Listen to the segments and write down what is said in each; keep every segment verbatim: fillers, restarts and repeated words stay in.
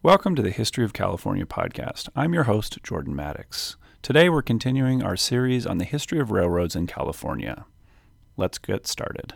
Welcome to the History of California podcast. I'm your host, Jordan Maddox. Today we're continuing our series on the history of railroads in California. Let's get started.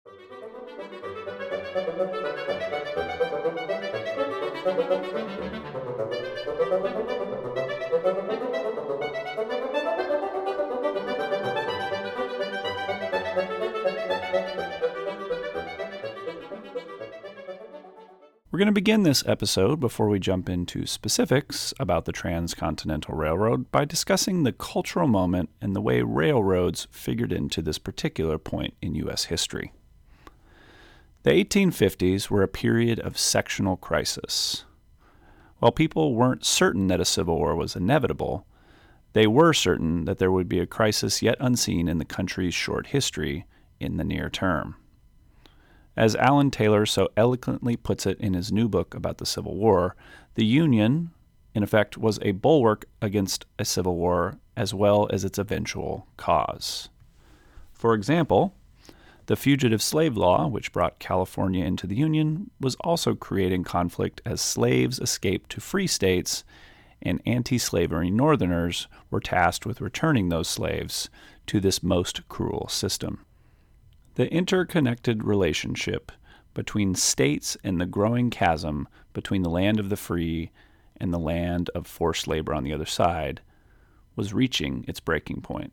We're going to begin this episode, before we jump into specifics about the Transcontinental Railroad, by discussing the cultural moment and the way railroads figured into this particular point in U S history. The eighteen fifties were a period of sectional crisis. While people weren't certain that a civil war was inevitable, they were certain that there would be a crisis yet unseen in the country's short history in the near term. As Alan Taylor so eloquently puts it in his new book about the Civil War, the Union, in effect, was a bulwark against a civil war as well as its eventual cause. For example, the Fugitive Slave Law, which brought California into the Union, was also creating conflict as slaves escaped to free states, and anti-slavery Northerners were tasked with returning those slaves to this most cruel system. The interconnected relationship between states and the growing chasm between the land of the free and the land of forced labor on the other side was reaching its breaking point.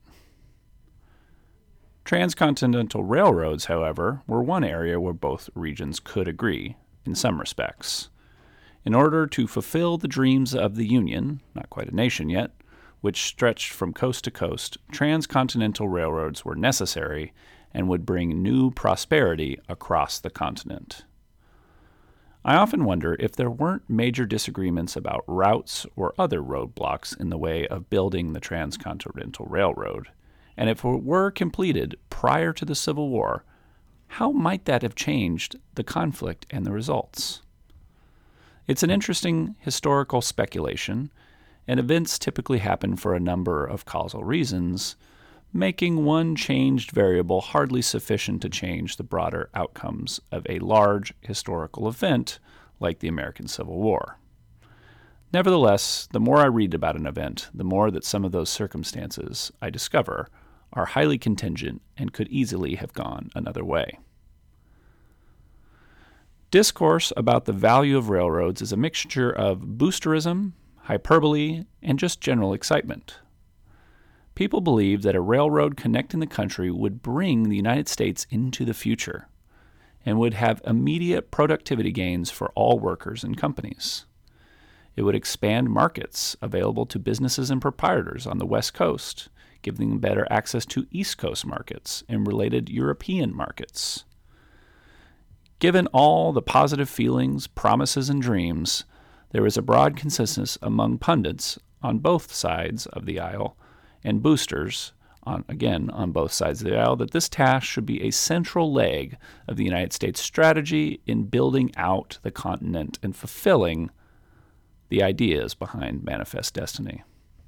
Transcontinental railroads, however, were one area where both regions could agree, in some respects. In order to fulfill the dreams of the Union, not quite a nation yet, which stretched from coast to coast, transcontinental railroads were necessary and would bring new prosperity across the continent. I often wonder if there weren't major disagreements about routes or other roadblocks in the way of building the Transcontinental Railroad, and if it were completed prior to the Civil War, how might that have changed the conflict and the results? It's an interesting historical speculation, and events typically happen for a number of causal reasons, making one changed variable hardly sufficient to change the broader outcomes of a large historical event like the American Civil War. Nevertheless, the more I read about an event, the more that some of those circumstances I discover are highly contingent and could easily have gone another way. Discourse about the value of railroads is a mixture of boosterism, hyperbole, and just general excitement. People believed that a railroad connecting the country would bring the United States into the future and would have immediate productivity gains for all workers and companies. It would expand markets available to businesses and proprietors on the West Coast, giving them better access to East Coast markets and related European markets. Given all the positive feelings, promises, and dreams, there was a broad consensus among pundits on both sides of the aisle and boosters, on, again, on both sides of the aisle, that this task should be a central leg of the United States strategy in building out the continent and fulfilling the ideas behind Manifest Destiny.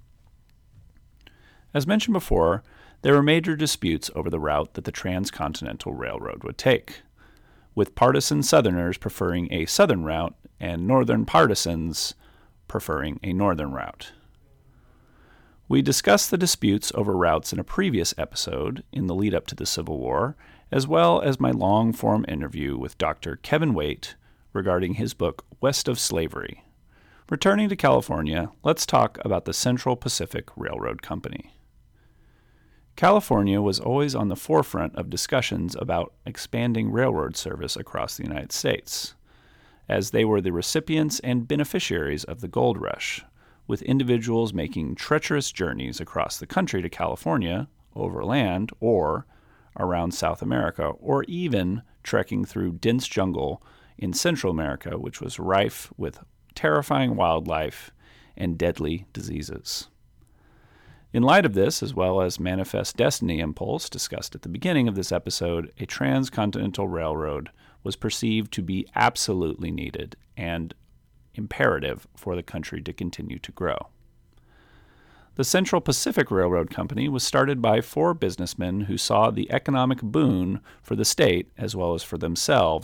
As mentioned before, there were major disputes over the route that the Transcontinental Railroad would take, with partisan Southerners preferring a southern route and Northern partisans preferring a northern route. We discussed the disputes over routes in a previous episode in the lead-up to the Civil War, as well as my long-form interview with Doctor Kevin Waite regarding his book West of Slavery. Returning to California, let's talk about the Central Pacific Railroad Company. California was always on the forefront of discussions about expanding railroad service across the United States, as they were the recipients and beneficiaries of the gold rush, with individuals making treacherous journeys across the country to California, overland, or around South America, or even trekking through dense jungle in Central America, which was rife with terrifying wildlife and deadly diseases. In light of this, as well as Manifest Destiny impulse discussed at the beginning of this episode, a transcontinental railroad was perceived to be absolutely needed and imperative for the country to continue to grow. The Central Pacific Railroad Company was started by four businessmen who saw the economic boon for the state, as well as for themselves,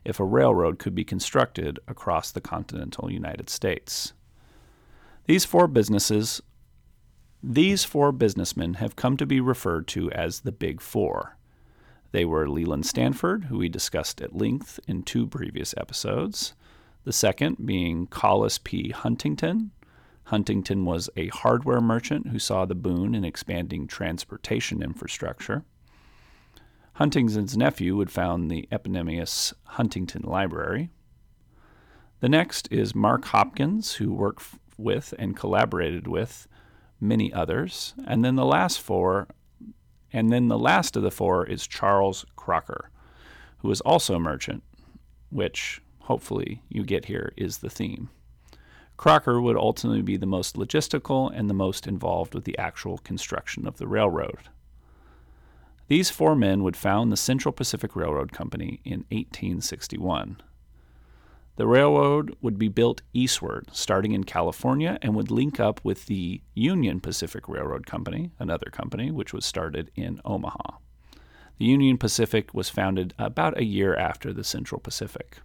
if a railroad could be constructed across the continental United States. These four businesses, these four businessmen have come to be referred to as the Big Four. They were Leland Stanford, who we discussed at length in two previous episodes. The second being Collis P. Huntington. Huntington was a hardware merchant who saw the boon in expanding transportation infrastructure. Huntington's nephew would found the eponymous Huntington Library. The next is Mark Hopkins, who worked with and collaborated with many others. And then the last four, and then the last of the four is Charles Crocker, who was also a merchant, which hopefully you get here is the theme. Crocker would ultimately be the most logistical and the most involved with the actual construction of the railroad. These four men would found the Central Pacific Railroad Company in eighteen sixty-one. The railroad would be built eastward, starting in California, and would link up with the Union Pacific Railroad Company, another company, which was started in Omaha. The Union Pacific was founded about a year after the Central Pacific.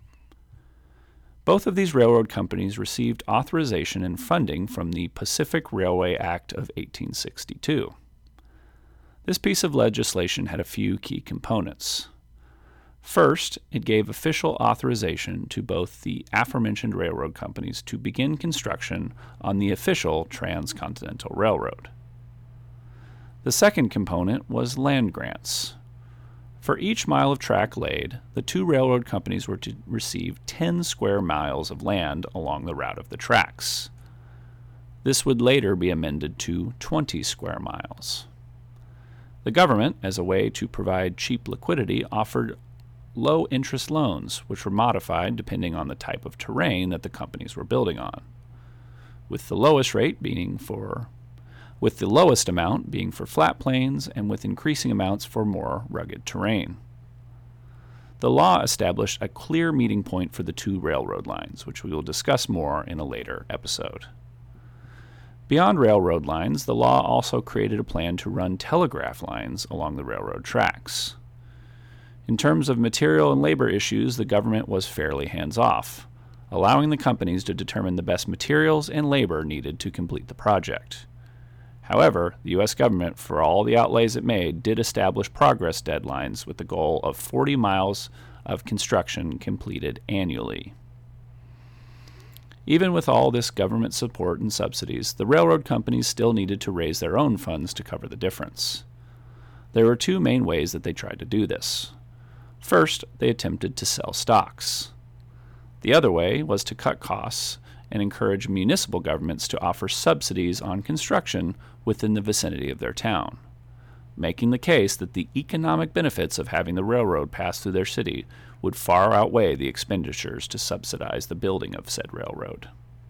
Both of these railroad companies received authorization and funding from the Pacific Railway Act of eighteen sixty-two. This piece of legislation had a few key components. First, it gave official authorization to both the aforementioned railroad companies to begin construction on the official Transcontinental Railroad. The second component was land grants. For each mile of track laid, the two railroad companies were to receive ten square miles of land along the route of the tracks. This would later be amended to twenty square miles. The government, as a way to provide cheap liquidity, offered low-interest loans, which were modified depending on the type of terrain that the companies were building on, with the lowest rate being for with the lowest amount being for flat plains and with increasing amounts for more rugged terrain. The law established a clear meeting point for the two railroad lines, which we will discuss more in a later episode. Beyond railroad lines, the law also created a plan to run telegraph lines along the railroad tracks. In terms of material and labor issues, the government was fairly hands-off, allowing the companies to determine the best materials and labor needed to complete the project. However, the U S government, for all the outlays it made, did establish progress deadlines with the goal of forty miles of construction completed annually. Even with all this government support and subsidies, the railroad companies still needed to raise their own funds to cover the difference. There were two main ways that they tried to do this. First, they attempted to sell stocks. The other way was to cut costs and encourage municipal governments to offer subsidies on construction within the vicinity of their town, making the case that the economic benefits of having the railroad pass through their city would far outweigh the expenditures to subsidize the building of said railroad.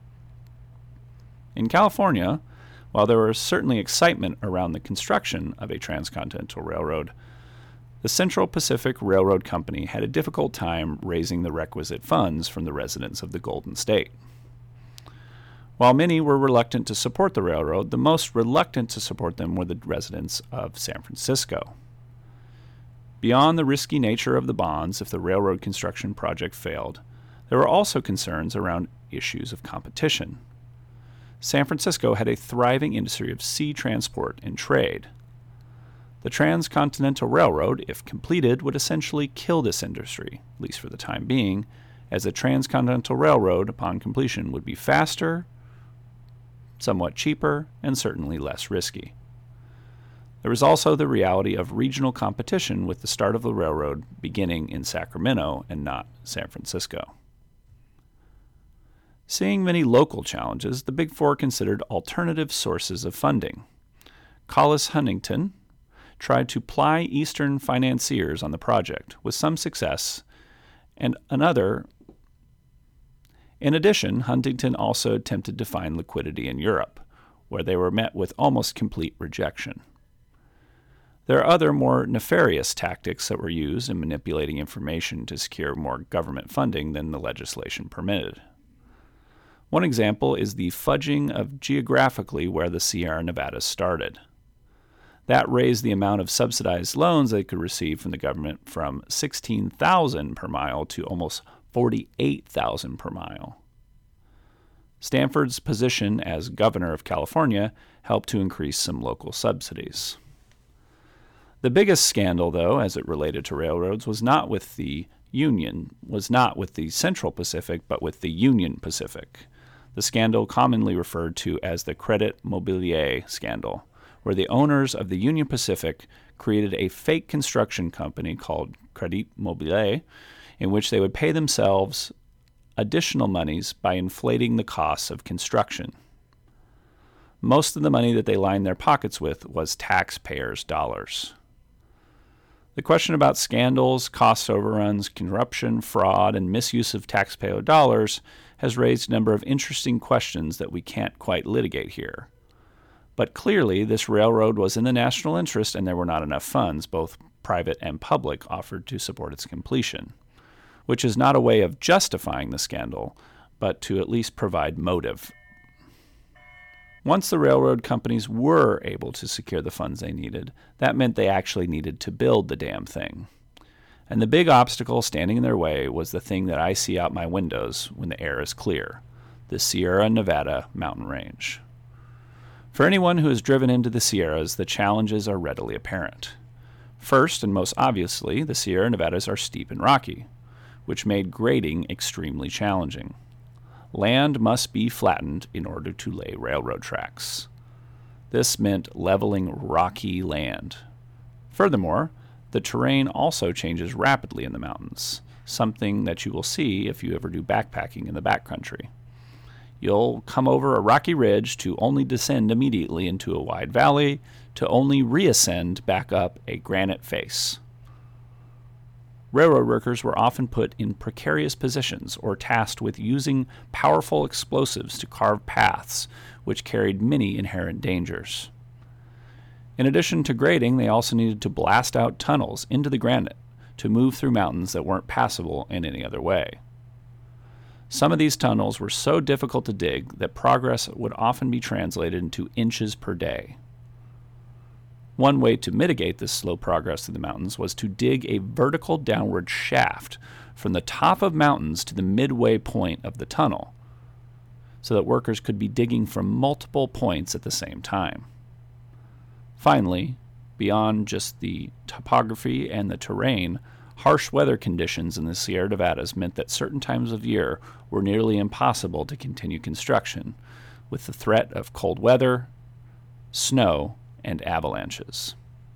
In California, while there was certainly excitement around the construction of a transcontinental railroad, the Central Pacific Railroad Company had a difficult time raising the requisite funds from the residents of the Golden State. While many were reluctant to support the railroad, the most reluctant to support them were the residents of San Francisco. Beyond the risky nature of the bonds if the railroad construction project failed, there were also concerns around issues of competition. San Francisco had a thriving industry of sea transport and trade. The Transcontinental Railroad, if completed, would essentially kill this industry, at least for the time being, as the Transcontinental Railroad, upon completion, would be faster, somewhat cheaper, and certainly less risky. There was also the reality of regional competition with the start of the railroad beginning in Sacramento and not San Francisco. Seeing many local challenges, the Big Four considered alternative sources of funding. Collis Huntington tried to ply Eastern financiers on the project, with some success, and another In addition, Huntington also attempted to find liquidity in Europe, where they were met with almost complete rejection. There are other more nefarious tactics that were used in manipulating information to secure more government funding than the legislation permitted. One example is the fudging of geographically where the Sierra Nevadas started. That raised the amount of subsidized loans they could receive from the government from sixteen thousand dollars per mile to almost forty-eight thousand dollars per mile. Stanford's position as governor of California helped to increase some local subsidies. The biggest scandal, though, as it related to railroads, was not with the Union, was not with the Central Pacific, but with the Union Pacific. The scandal commonly referred to as the Credit Mobilier scandal, where the owners of the Union Pacific created a fake construction company called Credit Mobilier, in which they would pay themselves additional monies by inflating the costs of construction. Most of the money that they lined their pockets with was taxpayers' dollars. The question about scandals, cost overruns, corruption, fraud, and misuse of taxpayer dollars has raised a number of interesting questions that we can't quite litigate here. But clearly, this railroad was in the national interest and there were not enough funds, both private and public, offered to support its completion, which is not a way of justifying the scandal, but to at least provide motive. Once the railroad companies were able to secure the funds they needed, that meant they actually needed to build the damn thing. And the big obstacle standing in their way was the thing that I see out my windows when the air is clear, the Sierra Nevada mountain range. For anyone who has driven into the Sierras, the challenges are readily apparent. First, and most obviously, the Sierra Nevadas are steep and rocky, which made grading extremely challenging. Land must be flattened in order to lay railroad tracks. This meant leveling rocky land. Furthermore, the terrain also changes rapidly in the mountains, something that you will see if you ever do backpacking in the backcountry. You'll come over a rocky ridge to only descend immediately into a wide valley, to only reascend back up a granite face. Railroad workers were often put in precarious positions or tasked with using powerful explosives to carve paths, which carried many inherent dangers. In addition to grading, they also needed to blast out tunnels into the granite to move through mountains that weren't passable in any other way. Some of these tunnels were so difficult to dig that progress would often be translated into inches per day. One way to mitigate this slow progress through the mountains was to dig a vertical downward shaft from the top of mountains to the midway point of the tunnel, so that workers could be digging from multiple points at the same time. Finally, beyond just the topography and the terrain, harsh weather conditions in the Sierra Nevadas meant that certain times of year were nearly impossible to continue construction, with the threat of cold weather, snow, and avalanches.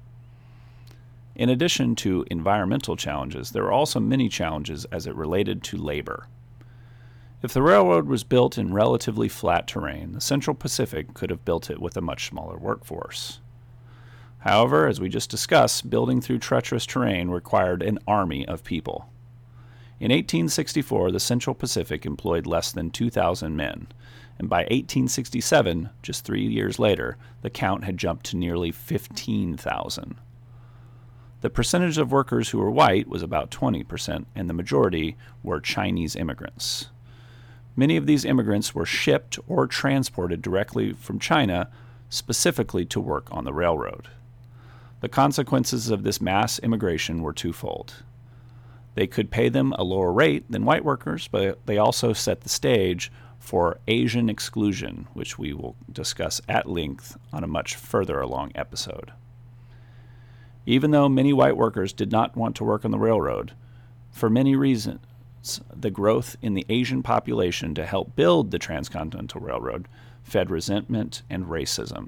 In addition to environmental challenges, there were also many challenges as it related to labor. If the railroad was built in relatively flat terrain, the Central Pacific could have built it with a much smaller workforce. However, as we just discussed, building through treacherous terrain required an army of people. In eighteen sixty-four, the Central Pacific employed less than two thousand men, and by eighteen sixty-seven, just three years later, the count had jumped to nearly fifteen thousand. The percentage of workers who were white was about twenty percent, and the majority were Chinese immigrants. Many of these immigrants were shipped or transported directly from China, specifically to work on the railroad. The consequences of this mass immigration were twofold. They could pay them a lower rate than white workers, but they also set the stage for Asian exclusion, which we will discuss at length on a much further along episode. Even though many white workers did not want to work on the railroad, for many reasons, the growth in the Asian population to help build the Transcontinental Railroad fed resentment and racism.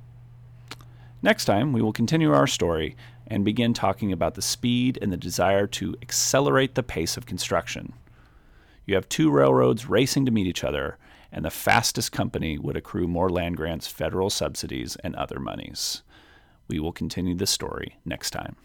Next time, we will continue our story and begin talking about the speed and the desire to accelerate the pace of construction. You have two railroads racing to meet each other, and the fastest company would accrue more land grants, federal subsidies, and other monies. We will continue this story next time.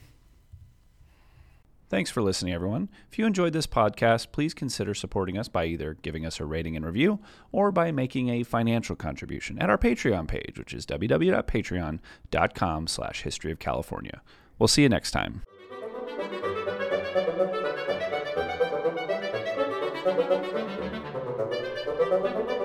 Thanks for listening, everyone. If you enjoyed this podcast, please consider supporting us by either giving us a rating and review or by making a financial contribution at our Patreon page, which is www.patreon.com slash history of California. We'll see you next time. Thank you.